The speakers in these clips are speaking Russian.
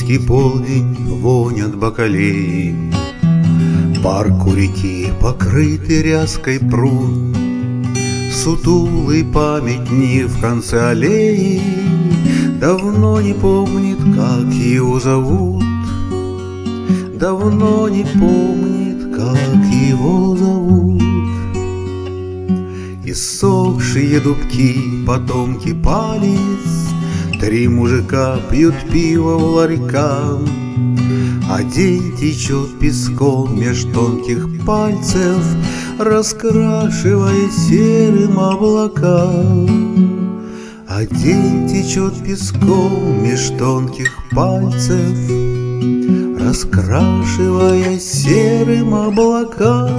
Июньский полдень, вонь от бакалеи. Парк у реки, покрытый ряской пруд, сутулый памятник в конце аллеи. Давно не помнит, как его зовут, давно не помнит, как его зовут. Иссохшие дубки, потомки палец, три мужика пьют пиво в ларьках, а день течет песком меж тонких пальцев, раскрашивая серым облака. А день течет песком меж тонких пальцев, раскрашивая серым облака.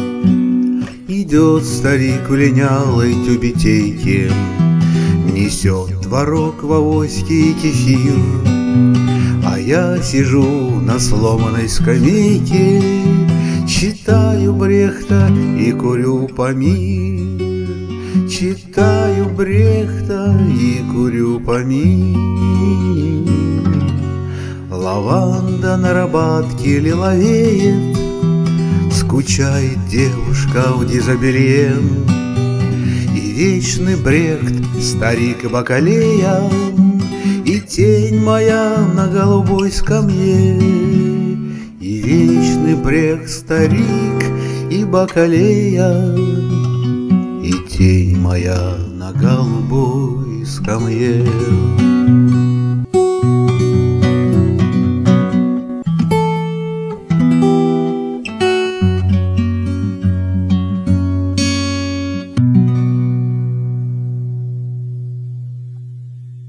Идет старик в линялой тюбетейке, несет творог в авоське и кефир, а я сижу на сломанной скамейке, читаю Брехта и курю помир. Читаю Брехта и курю помир. Лаванда на Рабатке лиловеет, скучает девушка в дизобелье, и вечный Брехт, старик и бакалея, и тень моя на голубой скамье. И вечный Брехт, старик и бакалея, и тень моя на голубой скамье.